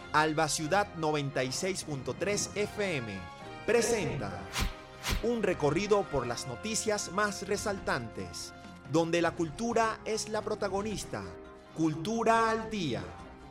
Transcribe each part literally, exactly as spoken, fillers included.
Alba Ciudad noventa y seis punto tres F M presenta un recorrido por las noticias más resaltantes, donde la cultura es la protagonista. Cultura al Día.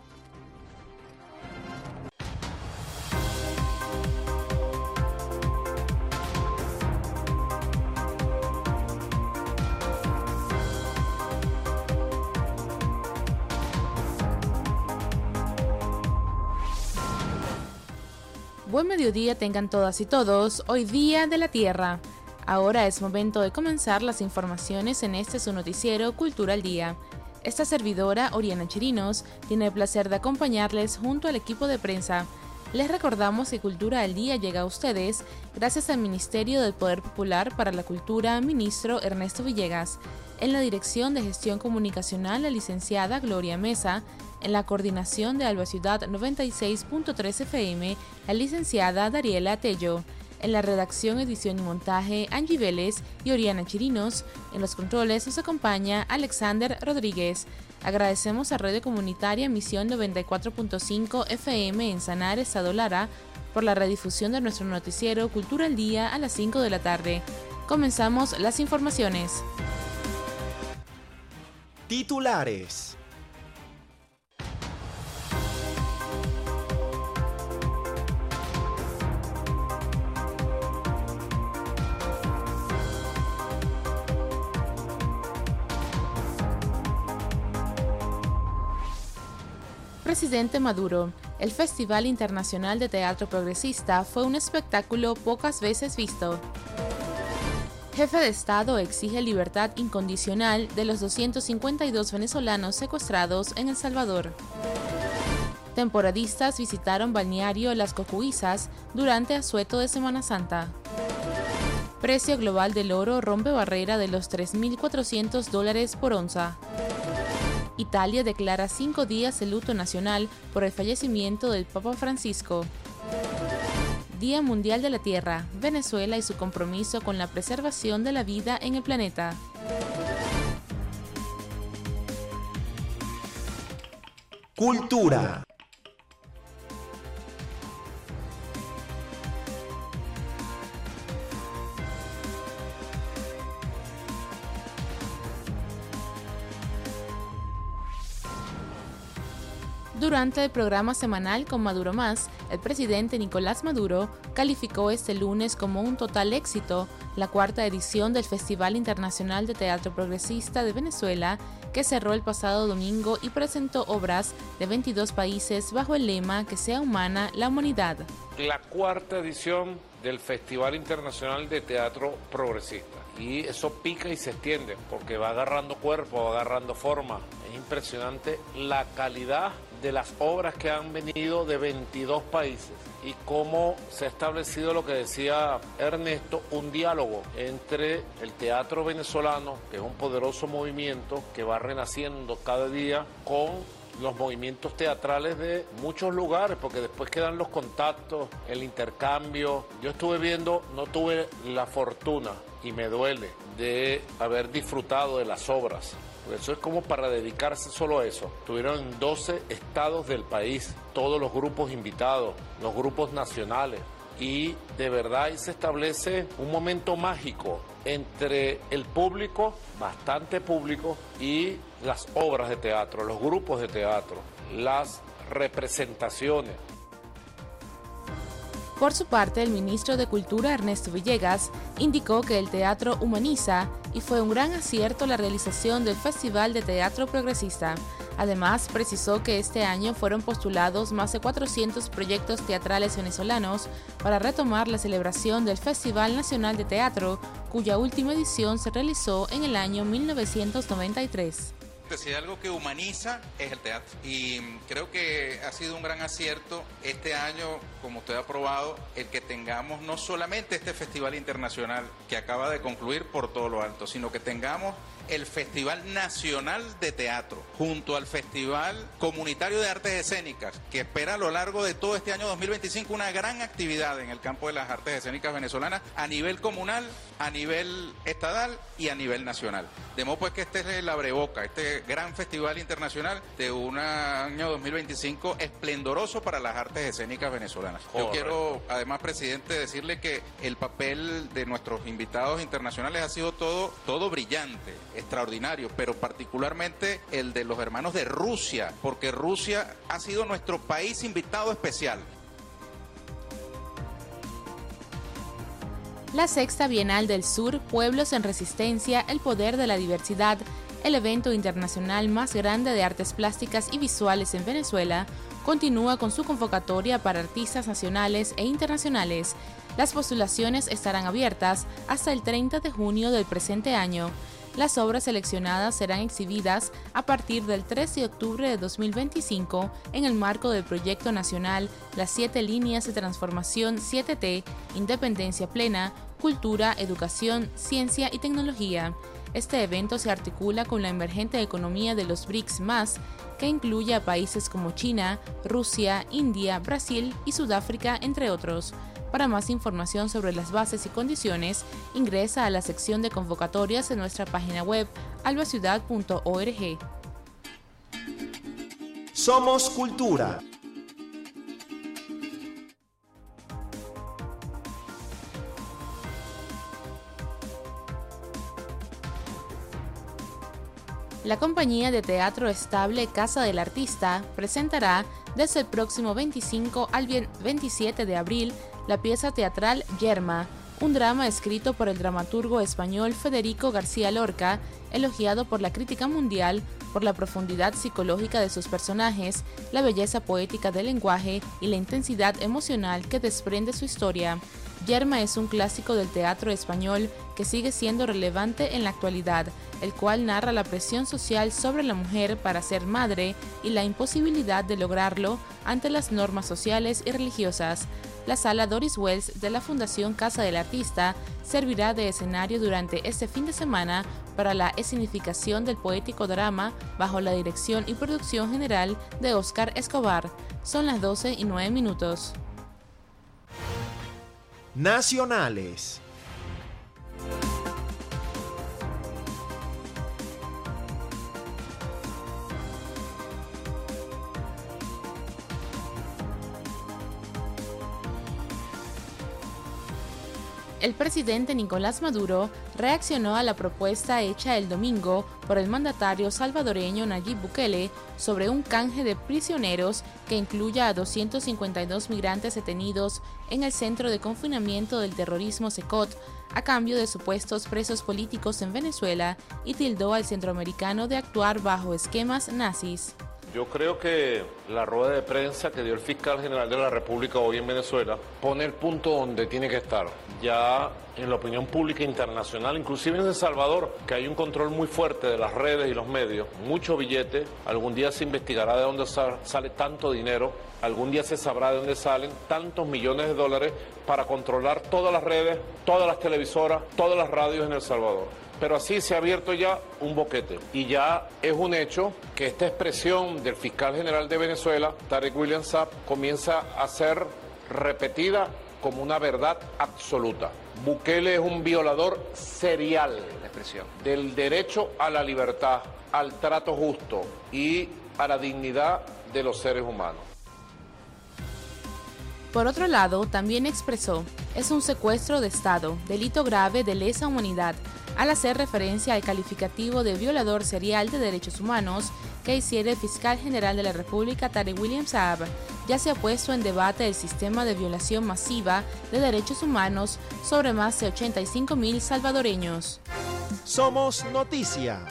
Buen mediodía tengan todas y todos, hoy Día de la Tierra. Ahora es momento de comenzar las informaciones en este su noticiero Cultura al Día. Esta servidora, Oriana Chirinos, tiene el placer de acompañarles junto al equipo de prensa. Les recordamos que Cultura al Día llega a ustedes gracias al Ministerio del Poder Popular para la Cultura, ministro Ernesto Villegas, en la Dirección de Gestión Comunicacional la licenciada Gloria Mesa, en la coordinación de Alba Ciudad noventa y seis punto tres F M, la licenciada Dariela Tello, en la redacción, edición y montaje Angie Vélez y Oriana Chirinos, en los controles nos acompaña Alexander Rodríguez. Agradecemos a Radio Comunitaria Misión noventa y cuatro punto cinco F M en Sanar, Estado Lara, por la redifusión de nuestro noticiero Cultura al Día a las cinco de la tarde. Comenzamos las informaciones. Titulares. Presidente Maduro, el Festival Internacional de Teatro Progresista fue un espectáculo pocas veces visto. Jefe de Estado exige libertad incondicional de los doscientos cincuenta y dos venezolanos secuestrados en El Salvador. Temporadistas visitaron balneario Las Cocuizas durante asueto de Semana Santa. Precio global del oro rompe barrera de los tres mil cuatrocientos dólares por onza. Italia declara cinco días de luto nacional por el fallecimiento del Papa Francisco. Día Mundial de la Tierra, Venezuela y su compromiso con la preservación de la vida en el planeta. Cultura. Durante el programa semanal Con Maduro Más, el presidente Nicolás Maduro calificó este lunes como un total éxito la cuarta edición del Festival Internacional de Teatro Progresista de Venezuela, que cerró el pasado domingo y presentó obras de veintidós países bajo el lema Que sea humana la humanidad. La cuarta edición del Festival Internacional de Teatro Progresista. Y eso pica y se extiende, porque va agarrando cuerpo, va agarrando forma. Es impresionante la calidad de las obras que han venido de veintidós países y cómo se ha establecido lo que decía Ernesto, un diálogo entre el teatro venezolano, que es un poderoso movimiento que va renaciendo cada día, con los movimientos teatrales de muchos lugares, porque después quedan los contactos, el intercambio. Yo estuve viendo, no tuve la fortuna, y me duele, de haber disfrutado de las obras. Eso es como para dedicarse solo a eso. Estuvieron en doce estados del país, todos los grupos invitados, los grupos nacionales. Y de verdad ahí se establece un momento mágico entre el público, bastante público, y las obras de teatro, los grupos de teatro, las representaciones. Por su parte, el ministro de Cultura, Ernesto Villegas, indicó que el teatro humaniza y fue un gran acierto la realización del Festival de Teatro Progresista. Además, precisó que este año fueron postulados más de cuatrocientos proyectos teatrales venezolanos para retomar la celebración del Festival Nacional de Teatro, cuya última edición se realizó en el año mil novecientos noventa y tres. Si hay algo que humaniza es el teatro, y creo que ha sido un gran acierto este año, como usted ha probado, el que tengamos no solamente este festival internacional que acaba de concluir por todo lo alto, sino que tengamos el Festival Nacional de Teatro, junto al Festival Comunitario de Artes Escénicas, que espera a lo largo de todo este año dos mil veinticinco una gran actividad en el campo de las artes escénicas venezolanas a nivel comunal, a nivel estadal y a nivel nacional. De modo pues que este es el abreboca, este gran festival internacional de un año dos mil veinticinco esplendoroso para las artes escénicas venezolanas. Correcto. Yo quiero, además, presidente, decirle que el papel de nuestros invitados internacionales ha sido todo, todo brillante, extraordinario, pero particularmente el de los hermanos de Rusia, porque Rusia ha sido nuestro país invitado especial. La Sexta Bienal del Sur, Pueblos en Resistencia, el poder de la diversidad, el evento internacional más grande de artes plásticas y visuales en Venezuela, continúa con su convocatoria para artistas nacionales e internacionales. Las postulaciones estarán abiertas hasta el treinta de junio del presente año. Las obras seleccionadas serán exhibidas a partir del trece de octubre de dos mil veinticinco en el marco del proyecto nacional Las Siete Líneas de Transformación siete T, Independencia Plena, Cultura, Educación, Ciencia y Tecnología. Este evento se articula con la emergente economía de los BRICS más, que incluye a países como China, Rusia, India, Brasil y Sudáfrica, entre otros. Para más información sobre las bases y condiciones, ingresa a la sección de convocatorias en nuestra página web albaciudad punto org. Somos Cultura. La compañía de teatro estable Casa del Artista presentará desde el próximo veinticinco al veintisiete de abril la pieza teatral Yerma, un drama escrito por el dramaturgo español Federico García Lorca, elogiado por la crítica mundial por la profundidad psicológica de sus personajes, la belleza poética del lenguaje y la intensidad emocional que desprende su historia. Yerma es un clásico del teatro español que sigue siendo relevante en la actualidad, el cual narra la presión social sobre la mujer para ser madre y la imposibilidad de lograrlo ante las normas sociales y religiosas. La sala Doris Wells de la Fundación Casa del Artista servirá de escenario durante este fin de semana para la escenificación del poético drama bajo la dirección y producción general de Óscar Escobar. Son las doce y nueve minutos. Nacionales. El presidente Nicolás Maduro reaccionó a la propuesta hecha el domingo por el mandatario salvadoreño Nayib Bukele sobre un canje de prisioneros que incluya a doscientos cincuenta y dos migrantes detenidos en el Centro de Confinamiento del Terrorismo SECOT a cambio de supuestos presos políticos en Venezuela y tildó al centroamericano de actuar bajo esquemas nazis. Yo creo que la rueda de prensa que dio el fiscal general de la República hoy en Venezuela pone el punto donde tiene que estar. Ya en la opinión pública internacional, inclusive en El Salvador, que hay un control muy fuerte de las redes y los medios, mucho billete, algún día se investigará de dónde sale tanto dinero, algún día se sabrá de dónde salen tantos millones de dólares para controlar todas las redes, todas las televisoras, todas las radios en El Salvador. Pero así se ha abierto ya un boquete y ya es un hecho que esta expresión del fiscal general de Venezuela, Tarek William Saab, comienza a ser repetida como una verdad absoluta. Bukele es un violador serial la expresión del derecho a la libertad, al trato justo y a la dignidad de los seres humanos. Por otro lado, también expresó, es un secuestro de Estado, delito grave de lesa humanidad, al hacer referencia al calificativo de violador serial de derechos humanos que hiciera el fiscal general de la República Tarek William Saab. Ya se ha puesto en debate el sistema de violación masiva de derechos humanos sobre más de ochenta y cinco mil salvadoreños. Somos Noticia.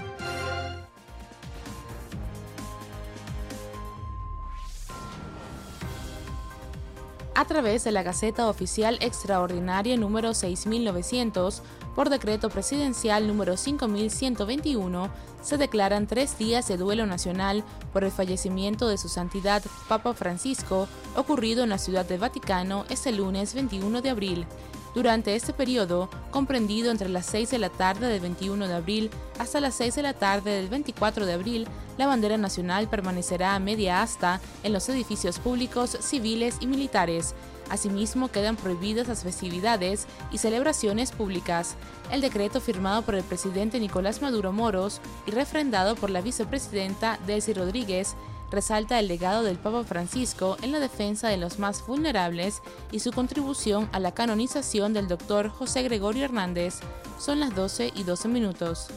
A través de la Gaceta Oficial Extraordinaria número seis mil novecientos, por decreto presidencial número cinco mil ciento veintiuno, se declaran tres días de duelo nacional por el fallecimiento de su santidad Papa Francisco, ocurrido en la Ciudad del Vaticano este lunes veintiuno de abril. Durante este periodo, comprendido entre las seis de la tarde del veintiuno de abril hasta las seis de la tarde del veinticuatro de abril, la bandera nacional permanecerá a media asta en los edificios públicos, civiles y militares. Asimismo, quedan prohibidas las festividades y celebraciones públicas. El decreto firmado por el presidente Nicolás Maduro Moros y refrendado por la vicepresidenta Delcy Rodríguez resalta el legado del Papa Francisco en la defensa de los más vulnerables y su contribución a la canonización del doctor José Gregorio Hernández. Son las doce y doce minutos.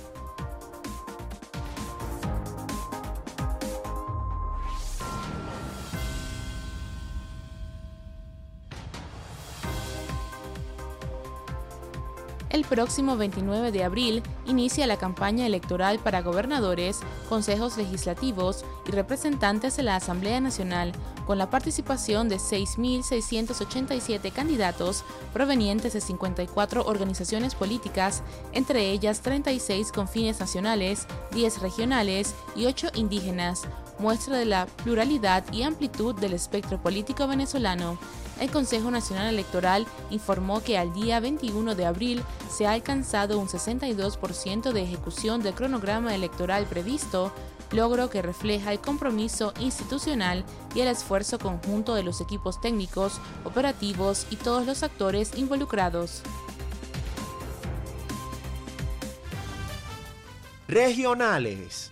El próximo veintinueve de abril inicia la campaña electoral para gobernadores, consejos legislativos y representantes de la Asamblea Nacional, con la participación de seis mil seiscientos ochenta y siete candidatos provenientes de cincuenta y cuatro organizaciones políticas, entre ellas treinta y seis con fines nacionales, diez regionales y ocho indígenas, muestra de la pluralidad y amplitud del espectro político venezolano. El Consejo Nacional Electoral informó que al día veintiuno de abril se ha alcanzado un sesenta y dos por ciento de ejecución del cronograma electoral previsto, logro que refleja el compromiso institucional y el esfuerzo conjunto de los equipos técnicos, operativos y todos los actores involucrados. Regionales.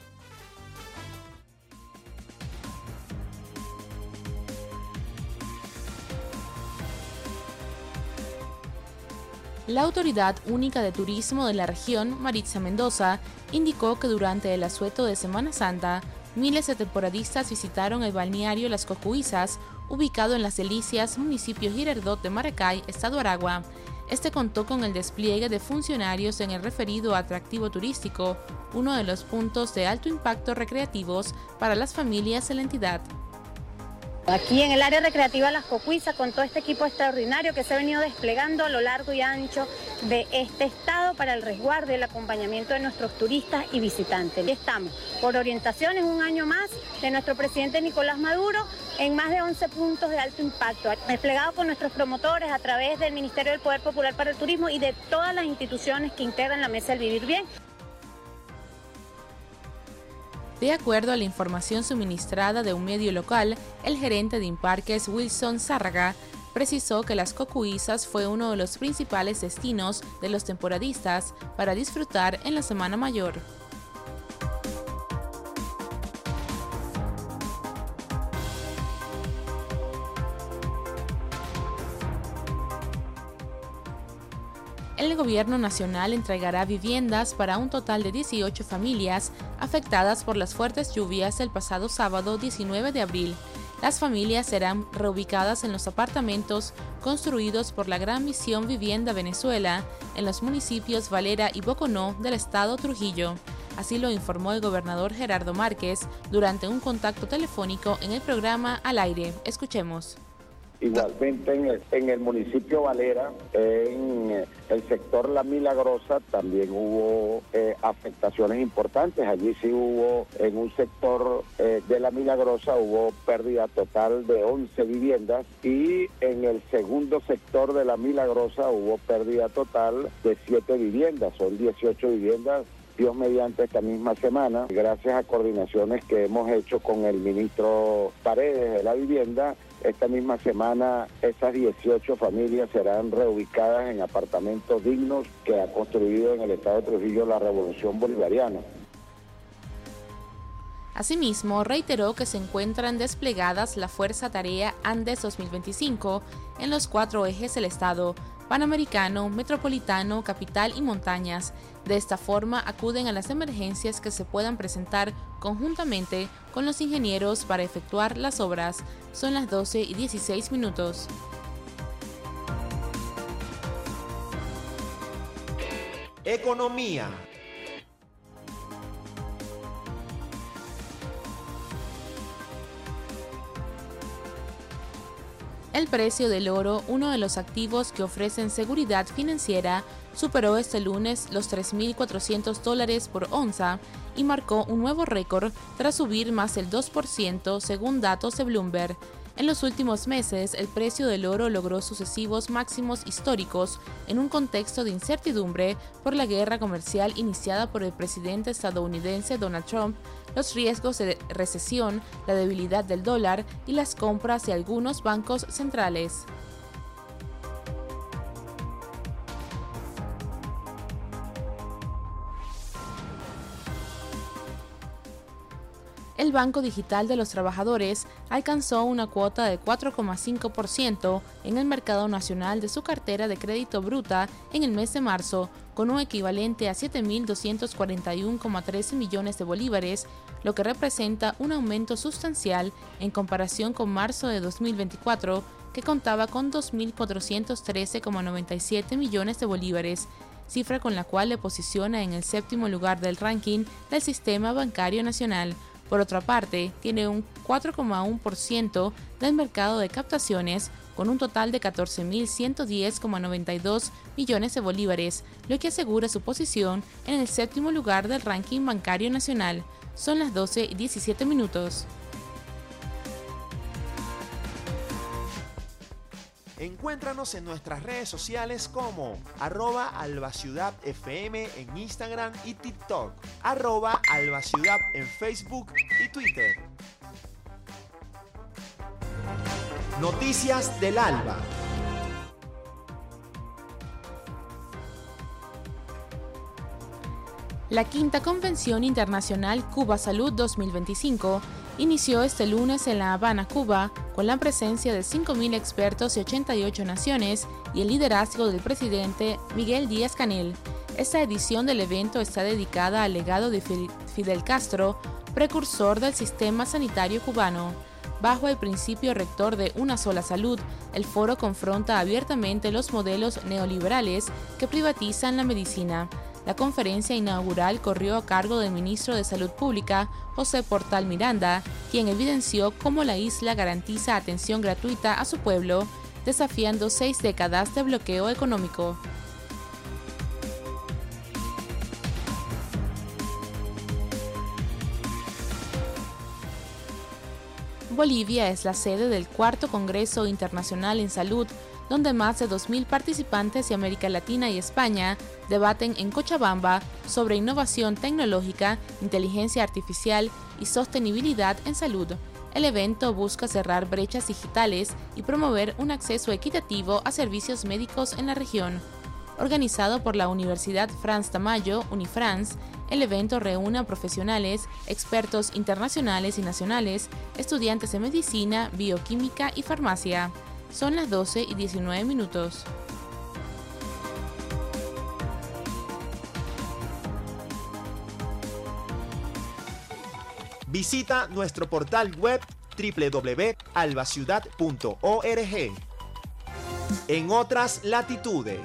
La Autoridad Única de Turismo de la región, Maritza Mendoza, indicó que durante el asueto de Semana Santa, miles de temporadistas visitaron el balneario Las Cocuizas, ubicado en Las Delicias, municipio Girardot de Maracay, estado Aragua. Este contó con el despliegue de funcionarios en el referido atractivo turístico, uno de los puntos de alto impacto recreativos para las familias de la entidad. Aquí en el área recreativa Las Cocuizas, con todo este equipo extraordinario que se ha venido desplegando a lo largo y ancho de este estado para el resguardo y el acompañamiento de nuestros turistas y visitantes. Aquí estamos, por orientaciones un año más de nuestro presidente Nicolás Maduro, en más de once puntos de alto impacto, desplegado con nuestros promotores a través del Ministerio del Poder Popular para el Turismo y de todas las instituciones que integran la Mesa del Vivir Bien. De acuerdo a la información suministrada de un medio local, el gerente de Imparques, Wilson Zárraga, precisó que Las Cocuizas fue uno de los principales destinos de los temporadistas para disfrutar en la Semana Mayor. El Gobierno Nacional entregará viviendas para un total de dieciocho familias afectadas por las fuertes lluvias del pasado sábado diecinueve de abril. Las familias serán reubicadas en los apartamentos construidos por la Gran Misión Vivienda Venezuela en los municipios Valera y Boconó del estado Trujillo. Así lo informó el gobernador Gerardo Márquez durante un contacto telefónico en el programa Al Aire. Escuchemos. Igualmente en el, en el municipio Valera, en el sector La Milagrosa, también hubo eh, afectaciones importantes. Allí sí hubo, en un sector eh, de La Milagrosa, hubo pérdida total de once viviendas y en el segundo sector de La Milagrosa hubo pérdida total de siete viviendas, son dieciocho viviendas. Dios mediante esta misma semana, gracias a coordinaciones que hemos hecho con el ministro Paredes de la Vivienda, esta misma semana esas dieciocho familias serán reubicadas en apartamentos dignos que ha construido en el estado de Trujillo la Revolución Bolivariana. Asimismo, reiteró que se encuentran desplegadas la Fuerza Tarea Andes dos mil veinticinco en los cuatro ejes del estado: Panamericano, Metropolitano, Capital y Montañas. De esta forma, acuden a las emergencias que se puedan presentar conjuntamente con los ingenieros para efectuar las obras. Son las doce y dieciséis minutos. Economía. El precio del oro, uno de los activos que ofrecen seguridad financiera, superó este lunes los tres mil cuatrocientos dólares por onza y marcó un nuevo récord tras subir más del dos por ciento según datos de Bloomberg. En los últimos meses, el precio del oro logró sucesivos máximos históricos en un contexto de incertidumbre por la guerra comercial iniciada por el presidente estadounidense Donald Trump, los riesgos de recesión, la debilidad del dólar y las compras de algunos bancos centrales. El Banco Digital de los Trabajadores alcanzó una cuota de cuatro coma cinco por ciento en el mercado nacional de su cartera de crédito bruta en el mes de marzo, con un equivalente a siete mil doscientos cuarenta y uno coma trece millones de bolívares, lo que representa un aumento sustancial en comparación con marzo de dos mil veinticuatro, que contaba con dos mil cuatrocientos trece coma noventa y siete millones de bolívares, cifra con la cual le posiciona en el séptimo lugar del ranking del sistema bancario nacional. Por otra parte, tiene un cuatro coma uno por ciento del mercado de captaciones, con un total de catorce mil ciento diez coma noventa y dos millones de bolívares, lo que asegura su posición en el séptimo lugar del ranking bancario nacional. Son las doce y diecisiete minutos. Encuéntranos en nuestras redes sociales como arroba albaciudad fm en Instagram y TikTok, arroba albaciudad en Facebook y Twitter. Noticias del Alba. La quinta Convención Internacional Cuba Salud dos mil veinticinco inició este lunes en La Habana, Cuba, con la presencia de cinco mil expertos de ochenta y ocho naciones y el liderazgo del presidente Miguel Díaz-Canel. Esta edición del evento está dedicada al legado de Fidel Castro, precursor del sistema sanitario cubano. Bajo el principio rector de una sola salud, el foro confronta abiertamente los modelos neoliberales que privatizan la medicina. La conferencia inaugural corrió a cargo del ministro de Salud Pública, José Portal Miranda, quien evidenció cómo la isla garantiza atención gratuita a su pueblo, desafiando seis décadas de bloqueo económico. Bolivia es la sede del cuarto Congreso Internacional en Salud, donde más de dos mil participantes de América Latina y España debaten en Cochabamba sobre innovación tecnológica, inteligencia artificial y sostenibilidad en salud. El evento busca cerrar brechas digitales y promover un acceso equitativo a servicios médicos en la región. Organizado por la Universidad Frans Tamayo, Unifrans, el evento reúne a profesionales, expertos internacionales y nacionales, estudiantes de medicina, bioquímica y farmacia. Son las doce y diecinueve minutos. Visita nuestro portal web doble u doble u doble u punto albaciudad punto org. En otras latitudes.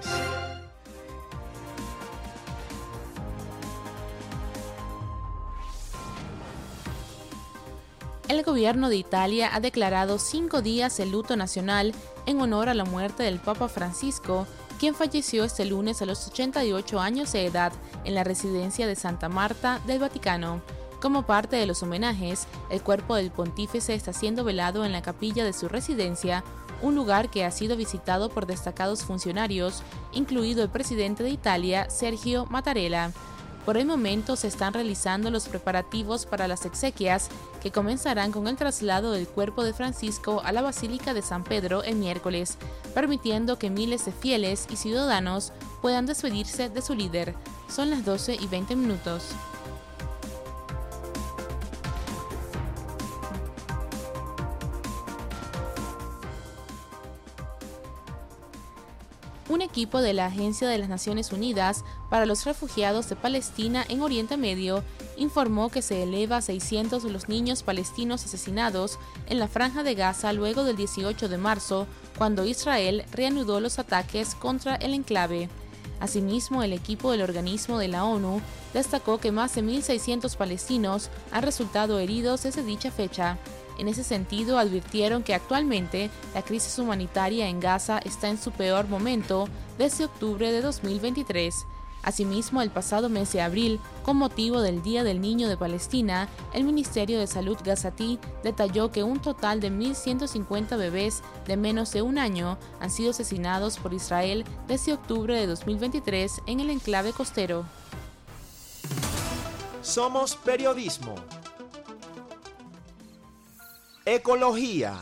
El gobierno de Italia ha declarado cinco días de luto nacional en honor a la muerte del Papa Francisco, quien falleció este lunes a los ochenta y ocho años de edad en la residencia de Santa Marta del Vaticano. Como parte de los homenajes, el cuerpo del pontífice está siendo velado en la capilla de su residencia, un lugar que ha sido visitado por destacados funcionarios, incluido el presidente de Italia, Sergio Mattarella. Por el momento se están realizando los preparativos para las exequias, que comenzarán con el traslado del cuerpo de Francisco a la Basílica de San Pedro el miércoles, permitiendo que miles de fieles y ciudadanos puedan despedirse de su líder. Son las doce y veinte minutos. Un equipo de la Agencia de las Naciones Unidas para los Refugiados de Palestina en Oriente Medio informó que se eleva a seiscientos los niños palestinos asesinados en la Franja de Gaza luego del dieciocho de marzo, cuando Israel reanudó los ataques contra el enclave. Asimismo, el equipo del organismo de la ONU destacó que más de mil seiscientos palestinos han resultado heridos desde dicha fecha. En ese sentido, advirtieron que actualmente la crisis humanitaria en Gaza está en su peor momento desde octubre de dos mil veintitrés. Asimismo, el pasado mes de abril, con motivo del Día del Niño de Palestina, el Ministerio de Salud gazatí detalló que un total de mil ciento cincuenta bebés de menos de un año han sido asesinados por Israel desde octubre de dos mil veintitrés en el enclave costero. Somos periodismo. Ecología.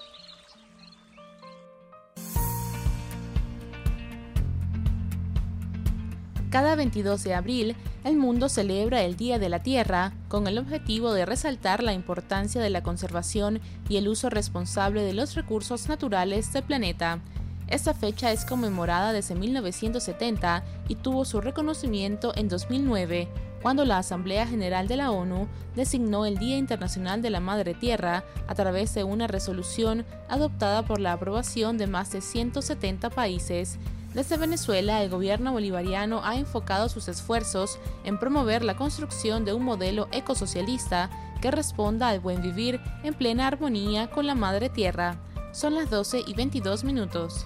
Cada veintidós de abril, el mundo celebra el Día de la Tierra con el objetivo de resaltar la importancia de la conservación y el uso responsable de los recursos naturales del planeta. Esta fecha es conmemorada desde mil novecientos setenta y tuvo su reconocimiento en dos mil nueve, cuando la Asamblea General de la ONU designó el Día Internacional de la Madre Tierra a través de una resolución adoptada por la aprobación de más de ciento setenta países. Desde Venezuela, el gobierno bolivariano ha enfocado sus esfuerzos en promover la construcción de un modelo ecosocialista que responda al buen vivir en plena armonía con la Madre Tierra. Son las doce y veintidós minutos.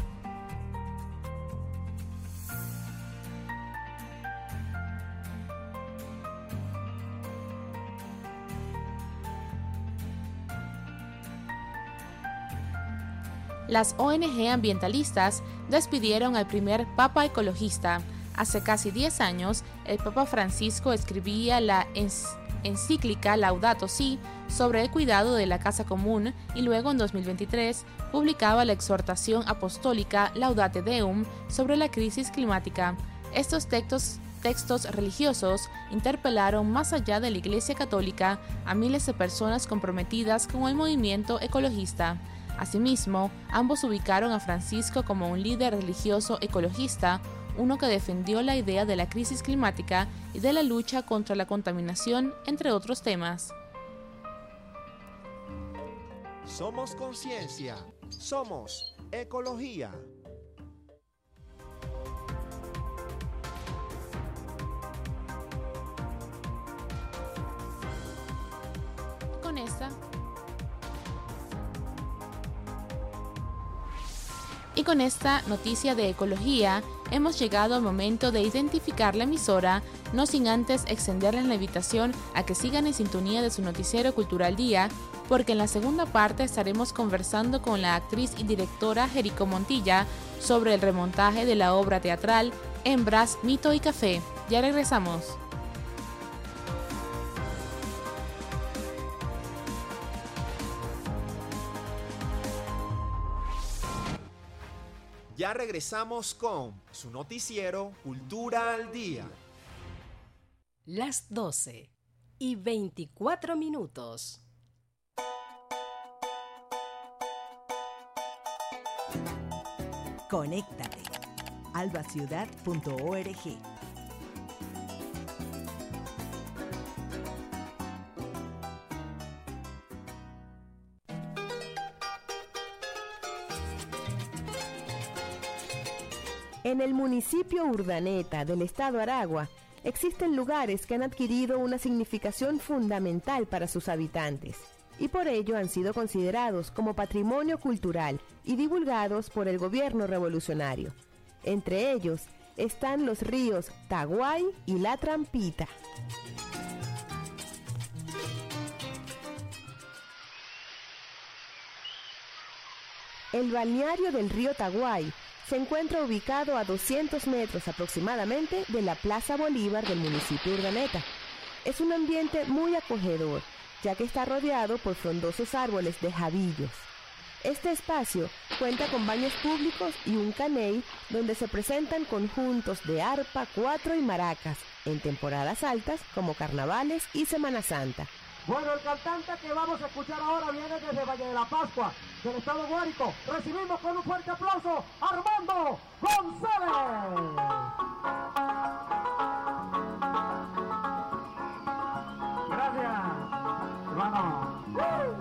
Las O N G ambientalistas despidieron al primer Papa ecologista. Hace casi diez años, el Papa Francisco escribía la encíclica Laudato Si sobre el cuidado de la casa común y luego en dos mil veintitrés publicaba la exhortación apostólica Laudate Deum sobre la crisis climática. Estos textos textos religiosos interpelaron más allá de la Iglesia Católica a miles de personas comprometidas con el movimiento ecologista. Asimismo, ambos ubicaron a Francisco como un líder religioso ecologista, uno que defendió la idea de la crisis climática y de la lucha contra la contaminación, entre otros temas. Somos conciencia, somos ecología. Con esta Y con esta noticia de ecología, hemos llegado al momento de identificar la emisora, no sin antes extenderles la invitación a que sigan en sintonía de su noticiero Cultural Día, porque en la segunda parte estaremos conversando con la actriz y directora Jerico Montilla sobre el remontaje de la obra teatral Hembras, Mito y Café. Ya regresamos. Ya regresamos con su noticiero Cultura al Día. Las doce y veinticuatro minutos. Conéctate. alba ciudad punto org. En el municipio Urdaneta del estado Aragua, existen lugares que han adquirido una significación fundamental para sus habitantes y por ello han sido considerados como patrimonio cultural y divulgados por el gobierno revolucionario. Entre ellos están los ríos Taguay y La Trampita. El balneario del río Taguay se encuentra ubicado a doscientos metros aproximadamente de la Plaza Bolívar del municipio Urdaneta. Es un ambiente muy acogedor, ya que está rodeado por frondosos árboles de jabillos. Este espacio cuenta con baños públicos y un caney donde se presentan conjuntos de arpa, cuatro y maracas en temporadas altas como carnavales y Semana Santa. Bueno, el cantante que vamos a escuchar ahora viene desde Valle de la Pascua, del estado Guárico. Recibimos con un fuerte aplauso a Armando González. Gracias. Vamos.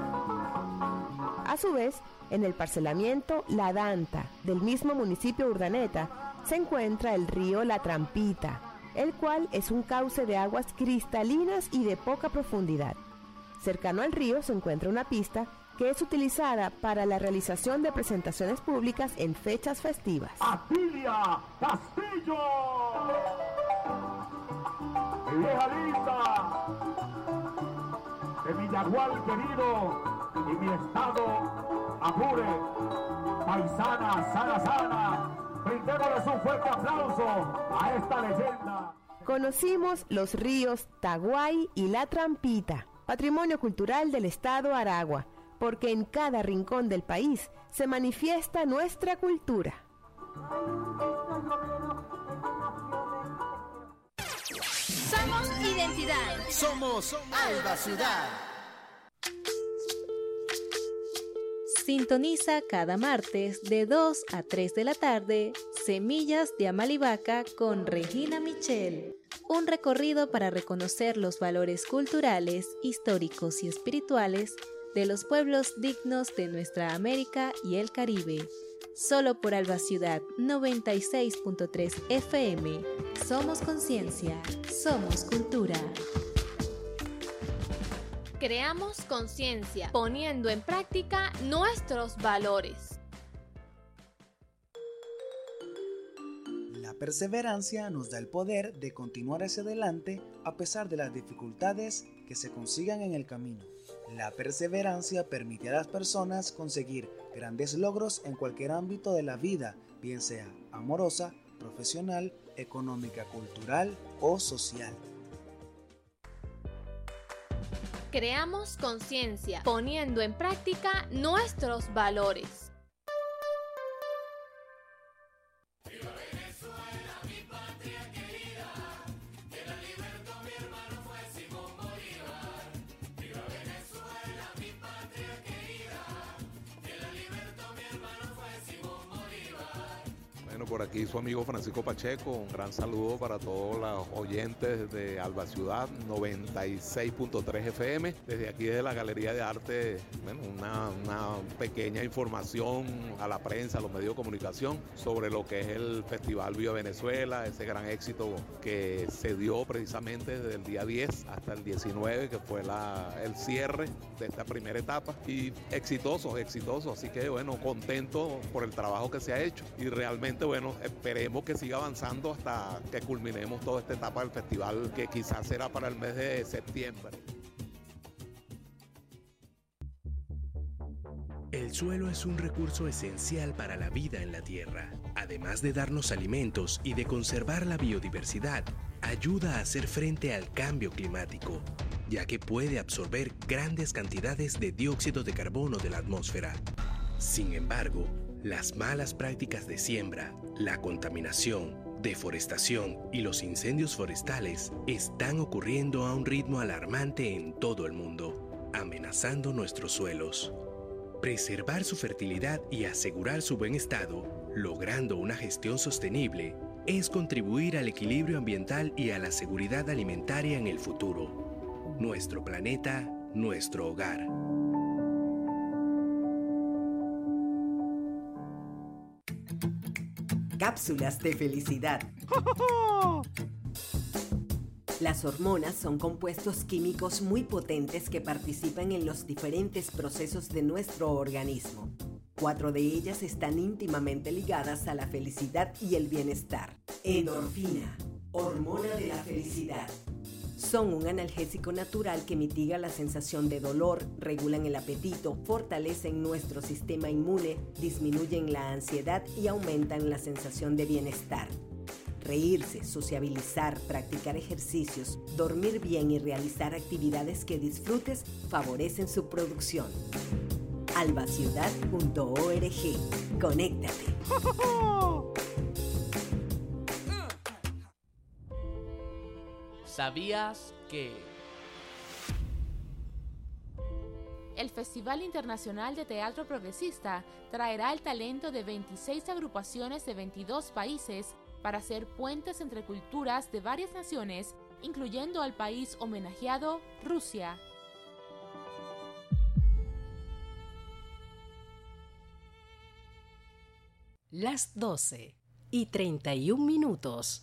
A su vez, en el parcelamiento La Danta del mismo municipio Urdaneta se encuentra el río La Trampita, el cual es un cauce de aguas cristalinas y de poca profundidad. Cercano al río se encuentra una pista que es utilizada para la realización de presentaciones públicas en fechas festivas. ¡Atilia Castillo! ¡Mi vieja linda! De mi Yagual querido y mi estado Apure, paisana, sana, sana, brindémosles un fuerte aplauso a esta leyenda. Conocimos los ríos Taguay y La Trampita, patrimonio cultural del estado Aragua, porque en cada rincón del país se manifiesta nuestra cultura. Somos identidad. Somos Alba Ciudad. Sintoniza cada martes de dos a tres de la tarde Semillas de Amalivaca con Regina Michel. Un recorrido para reconocer los valores culturales, históricos y espirituales de los pueblos dignos de nuestra América y el Caribe. Solo por Alba Ciudad noventa y seis punto tres F M. Somos conciencia, somos cultura. Creamos conciencia, poniendo en práctica nuestros valores. La perseverancia nos da el poder de continuar hacia adelante a pesar de las dificultades que se consigan en el camino. La perseverancia permite a las personas conseguir grandes logros en cualquier ámbito de la vida, bien sea amorosa, profesional, económica, cultural o social. Creamos conciencia, poniendo en práctica nuestros valores. Por aquí su amigo Francisco Pacheco, un gran saludo para todos los oyentes de Alba Ciudad noventa y seis punto tres F M. Desde aquí de la Galería de Arte, bueno, una, una pequeña información a la prensa, a los medios de comunicación sobre lo que es el Festival Viva Venezuela, ese gran éxito que se dio precisamente desde el día diez hasta el diecinueve, que fue la, el cierre de esta primera etapa, y exitoso, exitoso, así que bueno, contento por el trabajo que se ha hecho y realmente bueno, esperemos que siga avanzando hasta que culminemos toda esta etapa del festival, que quizás será para el mes de septiembre. El suelo es un recurso esencial para la vida en la tierra. Además de darnos alimentos y de conservar la biodiversidad, ayuda a hacer frente al cambio climático, ya que puede absorber grandes cantidades de dióxido de carbono de la atmósfera. Sin embargo, las malas prácticas de siembra, la contaminación, deforestación y los incendios forestales están ocurriendo a un ritmo alarmante en todo el mundo, amenazando nuestros suelos. Preservar su fertilidad y asegurar su buen estado, logrando una gestión sostenible, es contribuir al equilibrio ambiental y a la seguridad alimentaria en el futuro. Nuestro planeta, nuestro hogar. Cápsulas de felicidad. Las hormonas son compuestos químicos muy potentes que participan en los diferentes procesos de nuestro organismo. Cuatro de ellas están íntimamente ligadas a la felicidad y el bienestar. Endorfina, hormona de la felicidad. Son un analgésico natural que mitiga la sensación de dolor, regulan el apetito, fortalecen nuestro sistema inmune, disminuyen la ansiedad y aumentan la sensación de bienestar. Reírse, sociabilizar, practicar ejercicios, dormir bien y realizar actividades que disfrutes favorecen su producción. alba ciudad punto org. Conéctate. ¿Sabías que? El Festival Internacional de Teatro Progresista traerá el talento de veintiséis agrupaciones de veintidós países para hacer puentes entre culturas de varias naciones, incluyendo al país homenajeado, Rusia. Las doce y treinta y un minutos.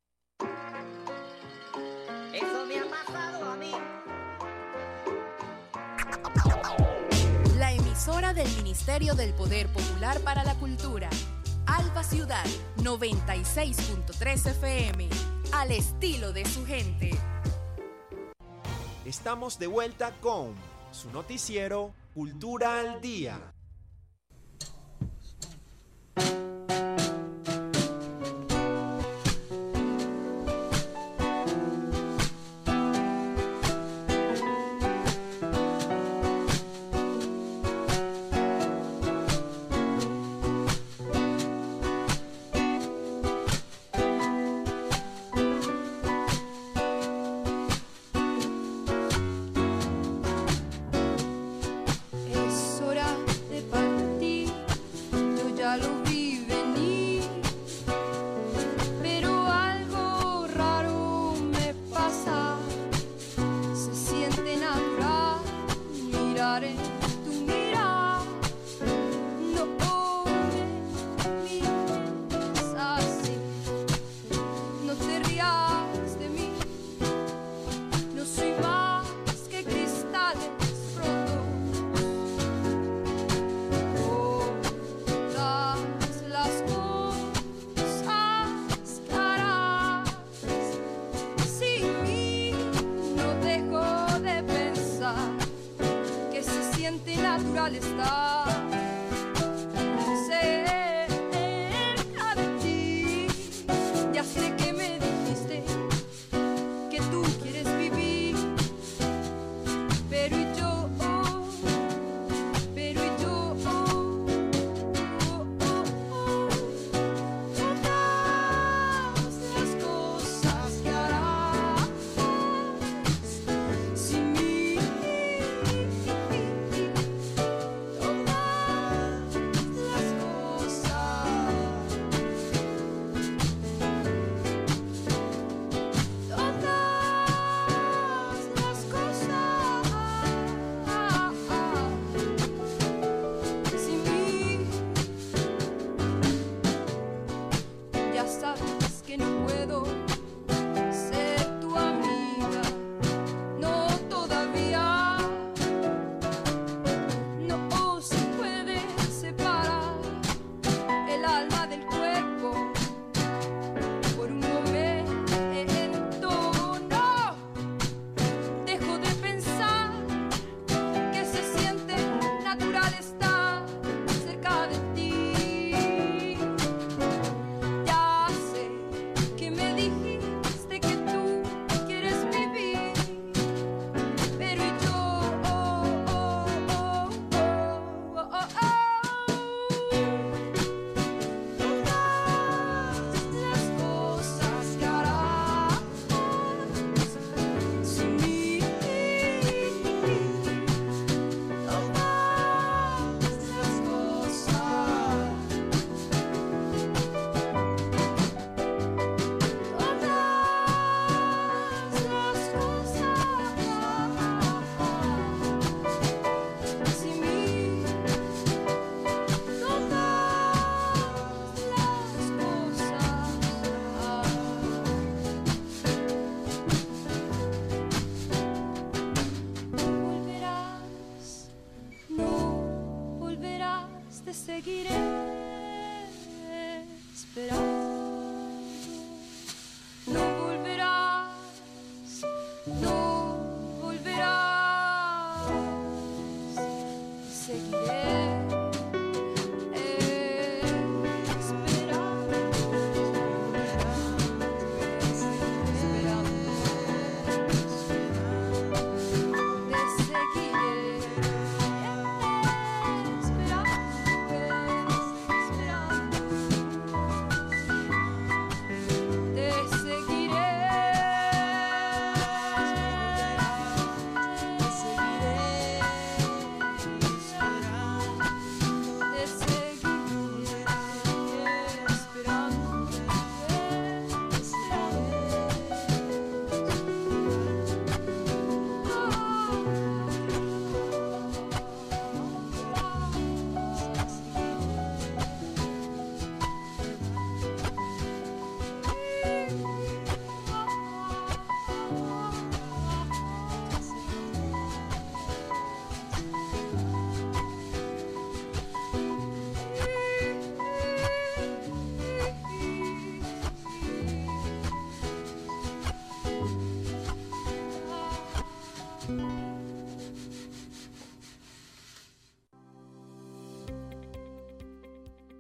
Eso me ha pasado a mí. La emisión del Ministerio del Poder Popular para la Cultura. Alba Ciudad, noventa y seis punto tres F M, al estilo de su gente. Estamos de vuelta con su noticiero Cultura al Día.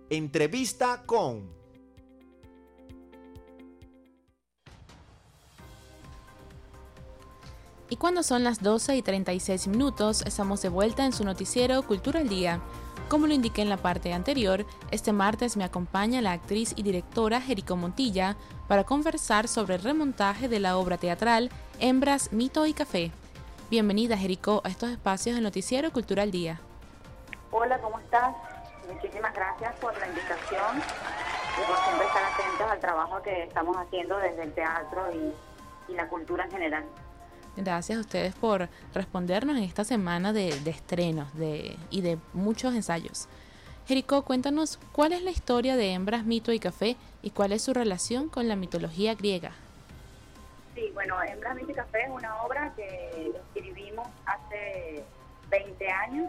Entrevista con... Y cuando son las doce y treinta y seis minutos, estamos de vuelta en su noticiero Cultura al Día. Como lo indiqué en la parte anterior, este martes me acompaña la actriz y directora Jericó Montilla para conversar sobre el remontaje de la obra teatral Hembras, Mito y Café. Bienvenida, Jericó, a estos espacios del noticiero Cultura al Día. Hola, ¿cómo estás? Muchísimas gracias por la invitación y por siempre estar atentos al trabajo que estamos haciendo desde el teatro y, y la cultura en general. Gracias a ustedes por respondernos en esta semana de, de estrenos de, y de muchos ensayos. Jericó, cuéntanos cuál es la historia de Hembras, Mito y Café y cuál es su relación con la mitología griega. Sí, bueno, Hembras, Mito y Café es una obra que escribimos hace veinte años.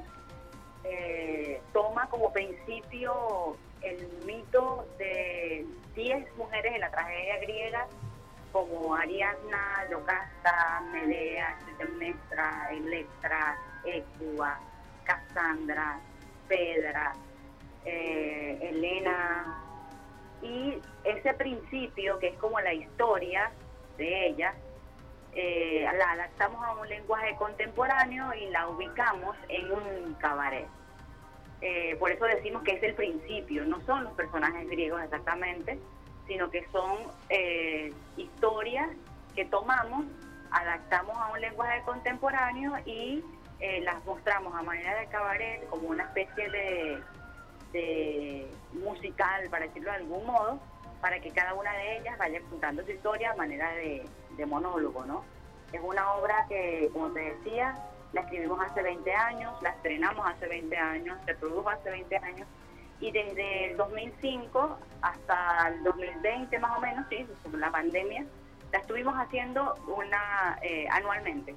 Eh, toma como principio el mito de diez mujeres de la tragedia griega, como Ariadna, Yocasta, Medea, Clitemnestra, Electra, Écuba, Casandra, Pedra, eh, Helena, y ese principio que es como la historia de ellas, eh, la adaptamos a un lenguaje contemporáneo y la ubicamos en un cabaret. Eh, por eso decimos que es el principio, no son los personajes griegos exactamente, sino que son eh, historias que tomamos, adaptamos a un lenguaje contemporáneo y eh, las mostramos a manera de cabaret como una especie de, de musical, para decirlo de algún modo, para que cada una de ellas vaya contando su historia a manera de, de monólogo, ¿no? Es una obra que, como te decía, la escribimos hace veinte años, la estrenamos hace veinte años, se produjo hace veinte años, y desde el dos mil cinco hasta el dos mil veinte más o menos, sí, con la pandemia, la estuvimos haciendo una eh, anualmente.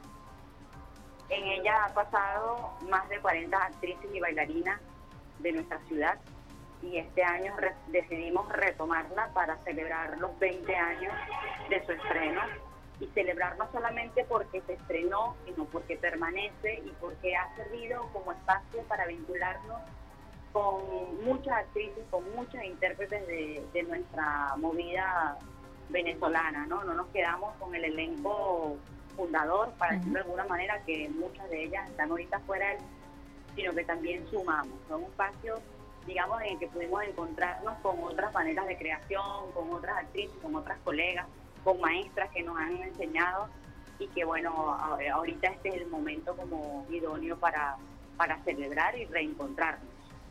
En ella ha pasado más de cuarenta actrices y bailarinas de nuestra ciudad, y este año re- decidimos retomarla para celebrar los veinte años de su estreno, y celebrar no solamente porque se estrenó, sino porque permanece y porque ha servido como espacio para vincularnos con muchas actrices, con muchos intérpretes de, de nuestra movida venezolana, ¿no? No nos quedamos con el elenco fundador, para decirlo de alguna manera, que muchas de ellas están ahorita fuera, sino que también sumamos. Son espacios, digamos, en el que pudimos encontrarnos con otras maneras de creación, con otras actrices, con otras colegas, con maestras que nos han enseñado, y que, bueno, ahorita este es el momento como idóneo para, para celebrar y reencontrarnos.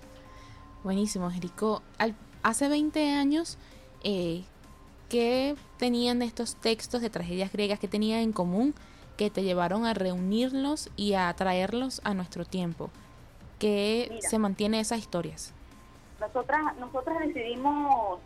Buenísimo, Jericó. Al, hace veinte años, eh, ¿qué tenían estos textos de tragedias griegas, que tenían en común que te llevaron a reunirlos y a traerlos a nuestro tiempo? ¿Qué Mira, se mantiene esas historias? Nosotras, nosotras decidimos,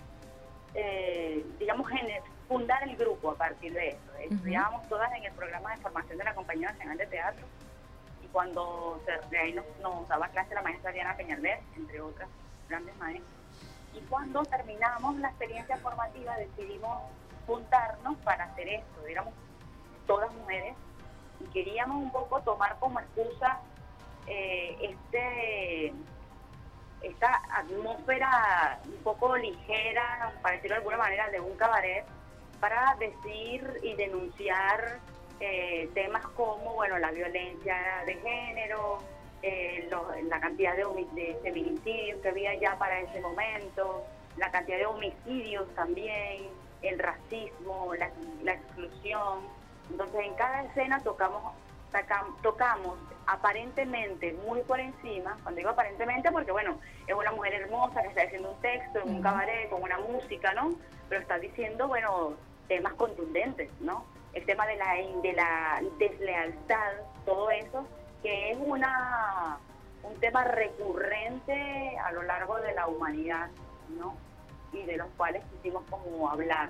eh, digamos, fundar el grupo a partir de eso. Uh-huh. Estudiábamos todas en el programa de formación de la Compañía Nacional de Teatro, y cuando de ahí nos, nos daba clase la maestra Diana Peñalver, entre otras grandes maestras, y cuando terminamos la experiencia formativa decidimos juntarnos para hacer esto. Éramos todas mujeres y queríamos un poco tomar como excusa eh, este esta atmósfera un poco ligera, para decirlo de alguna manera, de un cabaret, para decir y denunciar eh, temas como, bueno, la violencia de género, eh, lo, la cantidad de, de feminicidios que había ya para ese momento, la cantidad de homicidios también, el racismo, la, la exclusión. Entonces, en cada escena tocamos tocamos aparentemente muy por encima. Cuando digo aparentemente, porque bueno, es una mujer hermosa que está diciendo un texto en un cabaret con una música, ¿no? Pero está diciendo, bueno, temas contundentes, ¿no? El tema de la de la deslealtad, todo eso, que es una un tema recurrente a lo largo de la humanidad, ¿no? Y de los cuales quisimos como hablar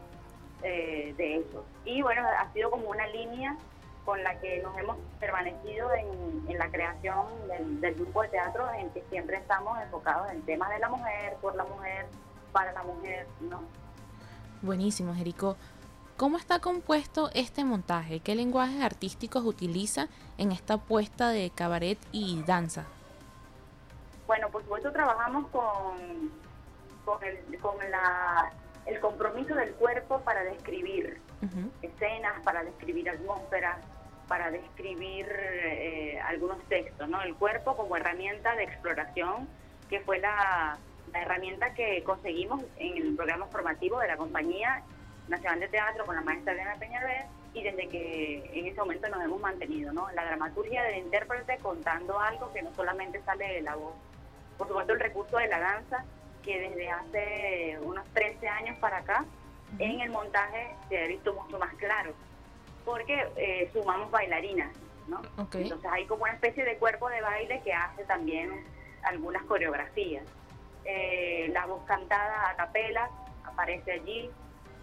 eh, de eso. Y bueno, ha sido como una línea con la que nos hemos permanecido en, en la creación del, del grupo de teatro, en que siempre estamos enfocados en temas de la mujer, por la mujer, para la mujer, ¿no? Buenísimo, Jericó. ¿Cómo está compuesto este montaje? ¿Qué lenguajes artísticos utiliza en esta puesta de cabaret y danza? Bueno, por supuesto trabajamos con, con, el, con la, el compromiso del cuerpo para describir uh-huh. escenas, para describir atmósferas, para describir eh, algunos textos, ¿no? El cuerpo como herramienta de exploración, que fue la, la herramienta que conseguimos en el programa formativo de la Compañía Nacional de Teatro con la maestra Elena Peñalver, y desde que en ese momento nos hemos mantenido, ¿no? La dramaturgia del intérprete contando algo que no solamente sale de la voz. Por supuesto, el recurso de la danza, que desde hace unos trece años para acá, uh-huh. en el montaje se ha visto mucho más claro, porque eh, sumamos bailarinas, ¿no? Okay. Entonces hay como una especie de cuerpo de baile que hace también algunas coreografías. Eh, la voz cantada a capela aparece allí.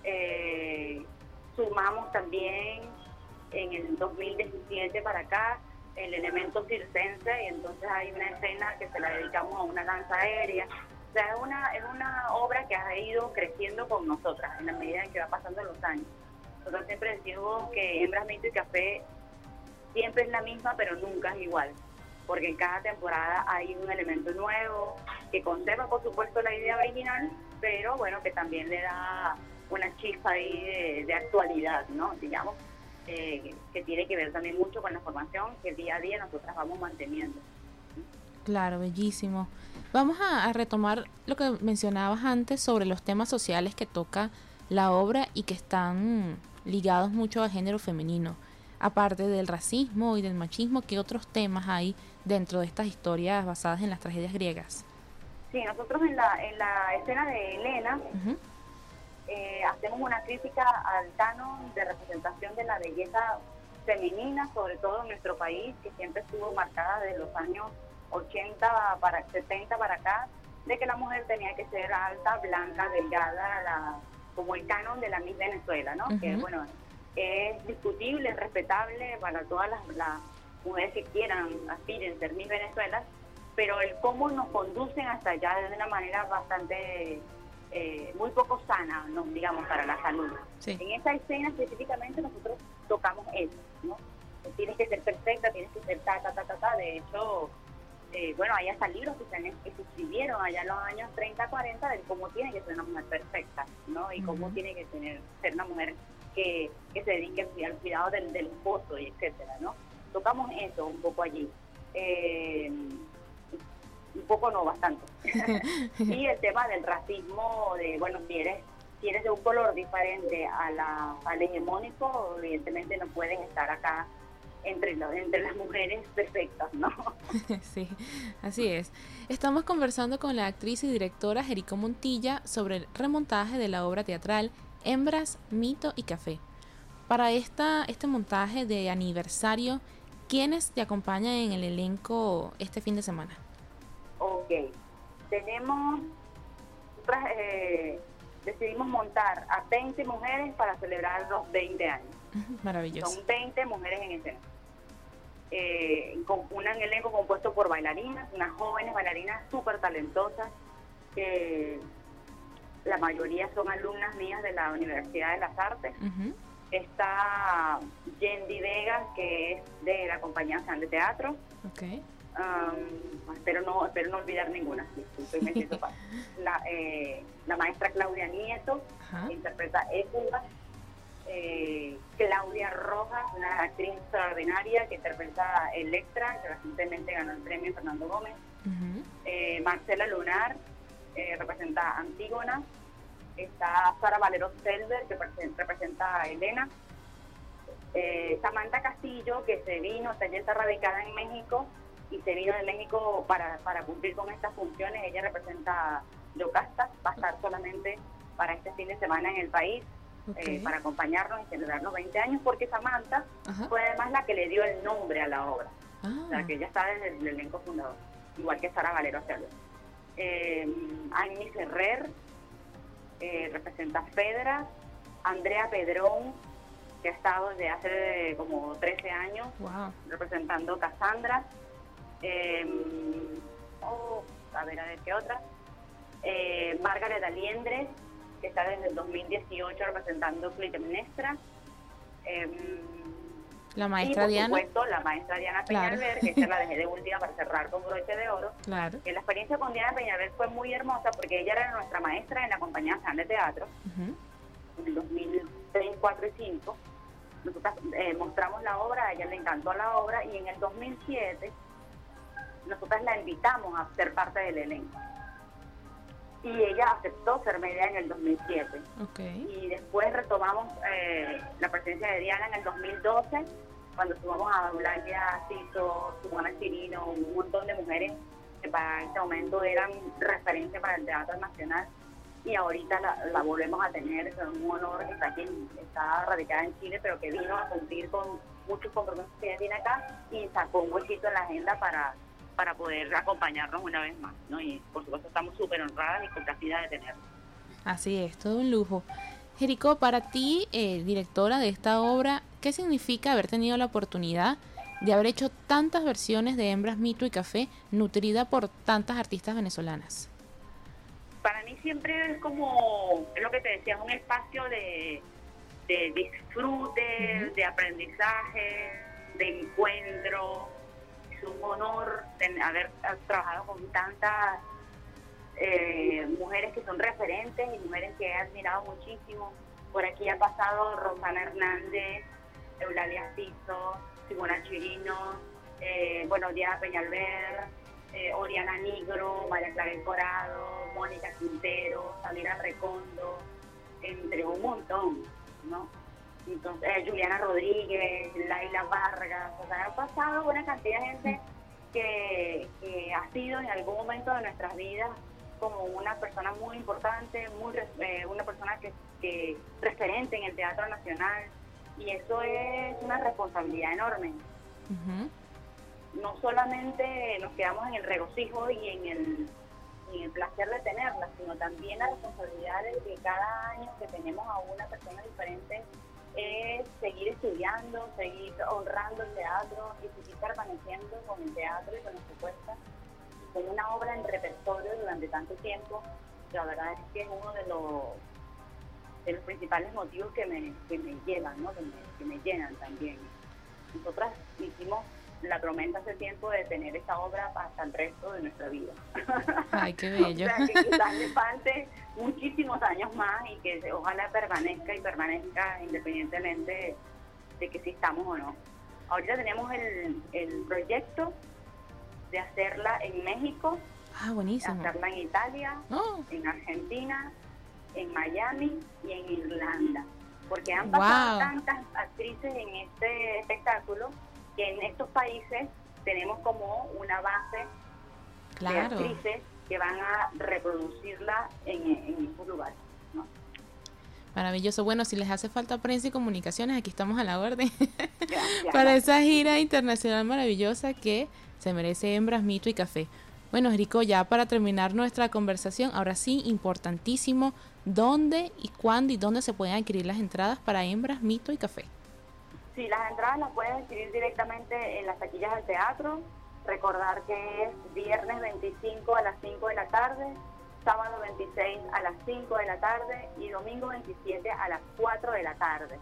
Eh, sumamos también en el dos mil diecisiete para acá el elemento circense, y entonces hay una escena que se la dedicamos a una danza aérea. O sea, es una, es una obra que ha ido creciendo con nosotras en la medida en que va pasando los años. Nosotros siempre decimos que Hembras, Mito y Café siempre es la misma, pero nunca es igual, porque en cada temporada hay un elemento nuevo que conserva, por supuesto, la idea original, pero bueno, que también le da una chispa ahí de, de actualidad, ¿no? Digamos, eh, que tiene que ver también mucho con la formación que día a día nosotras vamos manteniendo. Claro, bellísimo. Vamos a, a retomar lo que mencionabas antes sobre los temas sociales que toca la obra y que están ligados mucho al género femenino. Aparte del racismo y del machismo, ¿qué otros temas hay dentro de estas historias basadas en las tragedias griegas? Sí, nosotros en la, en la escena de Elena, uh-huh. Eh, hacemos una crítica al canon de representación de la belleza femenina, sobre todo en nuestro país, que siempre estuvo marcada desde los años ochenta para setenta para acá, de que la mujer tenía que ser alta, blanca, delgada, la, como el canon de la Miss Venezuela, ¿no? Uh-huh. Que bueno, es discutible, es respetable para todas las, las mujeres que quieran, aspiren ser Miss Venezuela, pero el cómo nos conducen hasta allá de una manera bastante... Eh, muy poco sana, ¿no? Digamos, para la salud. Sí. En esa escena específicamente nosotros tocamos eso, ¿no? Tienes que ser perfecta, tienes que ser ta, ta, ta, ta, ta. De hecho, eh, bueno, hay hasta libros que se, que se escribieron allá en los años treinta, cuarenta de cómo tiene que ser una mujer perfecta, ¿no? Y uh-huh. cómo tiene que tener, ser una mujer que, que se dedique al cuidado del, del esposo, y etcétera, ¿no? Tocamos eso un poco allí. Eh, un poco no, bastante. Y el tema del racismo, de, bueno, si eres, si eres de un color diferente a la, al hegemónico, evidentemente no pueden estar acá entre, los, entre las mujeres perfectas, ¿no? Sí, así es. Estamos conversando con la actriz y directora Jerico Montilla sobre el remontaje de la obra teatral Hembras, Mito y Café. Para esta, este montaje de aniversario, ¿quiénes te acompañan en el elenco este fin de semana? Ok, tenemos, eh, decidimos montar a veinte mujeres para celebrar los veinte años. Maravilloso. Son veinte mujeres en escena. Eh, con un elenco compuesto por bailarinas, unas jóvenes bailarinas súper talentosas, que la mayoría son alumnas mías de la Universidad de las Artes. Uh-huh. Está Yendi Vega, que es de la Compañía Nacional de Teatro. Okay. Um, espero no espero no olvidar ninguna. la, eh, la maestra Claudia Nieto, uh-huh. interpreta Écuba. Eh, Claudia Rojas, una actriz extraordinaria que interpreta Electra, que recientemente ganó el premio Fernando Gómez. Uh-huh. eh, Marcela Lunar eh, representa Antígona. Está Sara Valero Selver, que representa a Elena. Eh, Samantha Castillo, que se vino, ella está radicada en México y se vino de México para, para cumplir con estas funciones. Ella representa a Yocasta, va a estar solamente para este fin de semana en el país. Okay. Eh, para acompañarnos y celebrar los veinte años, porque Samantha Ajá. fue además la que le dio el nombre a la obra. Ah. O sea, que ella está desde el elenco fundador, igual que Sara Valero Selver. Eh, Agnes Ferrer eh, representa a Fedra. Andrea Pedrón, que ha estado desde hace como trece años wow. representando a Cassandra. Eh, oh, a ver, a ver qué otra. Eh, Margaret Aliendres, que está desde el dos mil dieciocho representando Clitemnestra. Eh, La maestra y por Diana. supuesto la maestra Diana Claro. Peñalver, que esa la dejé de última para cerrar con broche de oro. Claro. Que la experiencia con Diana Peñalver fue muy hermosa porque ella era nuestra maestra en la Compañía Nacional de Teatro Uh-huh. en el dos mil tres, cuatro y cinco. Nosotros eh, mostramos la obra, a ella le encantó la obra y en el dos mil siete nosotras la invitamos a ser parte del elenco. Y ella aceptó ser media en el dos mil siete. Okay. Y después retomamos eh, la presencia de Diana en el dos mil doce, cuando sumamos a Eulalia Ciso, Simona Chirino, un montón de mujeres que para ese momento eran referencia para el Teatro Nacional. Y ahorita la, la volvemos a tener, es un honor que está aquí, está radicada en Chile, pero que vino a cumplir con muchos compromisos que ella tiene acá y sacó un huequito en la agenda para, para poder acompañarnos una vez más, ¿no? Y por supuesto estamos súper honradas y complacidas de tenerla. Así es, todo un lujo. Jericó, para ti, eh, directora de esta obra, ¿qué significa haber tenido la oportunidad de haber hecho tantas versiones de Hembras, Mito y Café, nutrida por tantas artistas venezolanas? Para mí siempre es como, es lo que te decía, es un espacio de, de disfrute, uh-huh. de aprendizaje, de encuentro. Es un honor de haber trabajado con tantas eh, mujeres que son referentes y mujeres que he admirado muchísimo. Por aquí ha pasado Rosana Hernández, Eulalia Ciso, Simona Chirino, eh, bueno, Diana Peñalver, eh, Oriana Nigro, María Clara Corado, Mónica Quintero, Samira Recondo, entre un montón, ¿no? Entonces, eh, Juliana Rodríguez, Laila Vargas, o sea, ha pasado una cantidad de gente que, que ha sido en algún momento de nuestras vidas como una persona muy importante, muy eh, una persona que, que referente en el Teatro Nacional, y eso es una responsabilidad enorme. Uh-huh. No solamente nos quedamos en el regocijo y en el, y en el placer de tenerla, sino también la responsabilidad de que cada año que tenemos a una persona diferente es seguir estudiando, seguir honrando el teatro y seguir permaneciendo con el teatro y con las propuestas, con una obra en repertorio durante tanto tiempo. La verdad es que es uno de los de los principales motivos que me, que me llevan, ¿no? que, me, que me llenan también. Nosotras hicimos la promesa hace tiempo de tener esta obra hasta el resto de nuestra vida. Ay, qué bello. O sea, que quizás le falte muchísimos años más y que ojalá permanezca y permanezca independientemente de que si estamos o no. Ahorita tenemos el, el proyecto de hacerla en México, ah, buenísimo. hacerla en Italia, oh. en Argentina, en Miami y en Irlanda, porque han pasado wow. tantas actrices en este espectáculo que en estos países tenemos como una base claro. de actrices que van a reproducirla en, en esos lugares, ¿no? Maravilloso. Bueno, si les hace falta prensa y comunicaciones, aquí estamos a la orden Gracias. para esa gira internacional maravillosa que se merece Hembras, Mito y Café. Bueno, Jericó, ya para terminar nuestra conversación, ahora sí, importantísimo, ¿dónde y cuándo y dónde se pueden adquirir las entradas para Hembras, Mito y Café? Sí, las entradas las pueden adquirir directamente en las taquillas del teatro. Recordar que es viernes veinticinco a las cinco de la tarde, sábado veintiséis a las cinco de la tarde y domingo veintisiete a las cuatro de la tarde.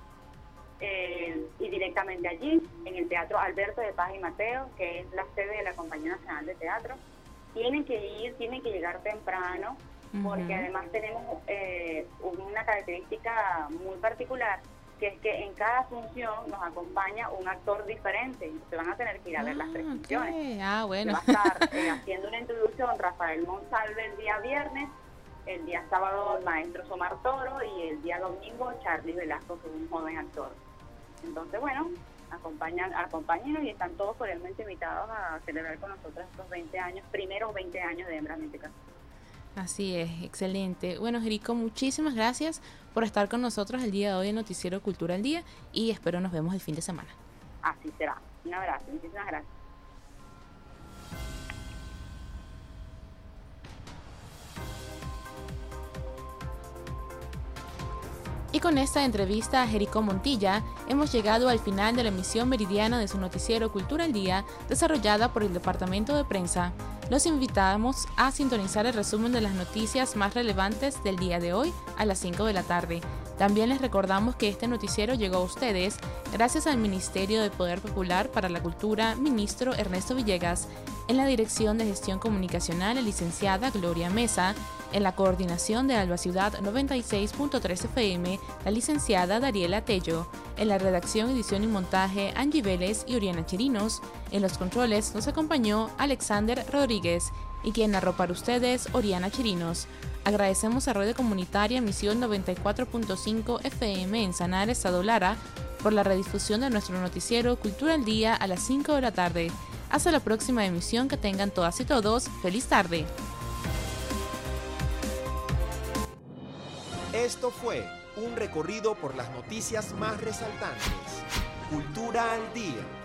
Eh, y directamente allí, en el Teatro Alberto de Paz y Mateo, que es la sede de la Compañía Nacional de Teatro. Tienen que ir, tienen que llegar temprano, porque uh-huh. además tenemos eh, una característica muy particular, que es que en cada función nos acompaña un actor diferente. Se van a tener que ir a ver ah, las tres funciones. Okay. Ah, bueno. Va a estar eh, haciendo una introducción Rafael Monsalve el día viernes, el día sábado el maestro Somar Toro y el día domingo Charly Velasco, que es un joven actor. Entonces, bueno, acompañan, acompáñenos y están todos cordialmente invitados a celebrar con nosotros estos veinte años, primeros veinte años de Hembras, Mito y Café. Así es, excelente. Bueno, Jericó, muchísimas gracias por estar con nosotros el día de hoy en Noticiero Cultura al Día y espero nos vemos el fin de semana. Así será. Un abrazo, muchísimas gracias. Y con esta entrevista a Jericó Montilla, hemos llegado al final de la emisión meridiana de su noticiero Cultura al Día, desarrollada por el Departamento de Prensa. Los invitamos a sintonizar el resumen de las noticias más relevantes del día de hoy a las cinco de la tarde. También les recordamos que este noticiero llegó a ustedes gracias al Ministerio de Poder Popular para la Cultura, ministro Ernesto Villegas, en la Dirección de Gestión Comunicacional, la licenciada Gloria Mesa, en la coordinación de Alba Ciudad noventa y seis punto tres F M, la licenciada Dariela Tello, en la redacción, edición y montaje Angie Vélez y Oriana Chirinos, en los controles nos acompañó Alexander Rodríguez y quien narró para ustedes Oriana Chirinos. Agradecemos a Radio Comunitaria Misión noventa y cuatro punto cinco F M en Sanare, Estado Lara, por la redifusión de nuestro noticiero Cultura al Día a las cinco de la tarde. Hasta la próxima emisión, que tengan todas y todos feliz tarde. Esto fue un recorrido por las noticias más resaltantes. Cultura al Día.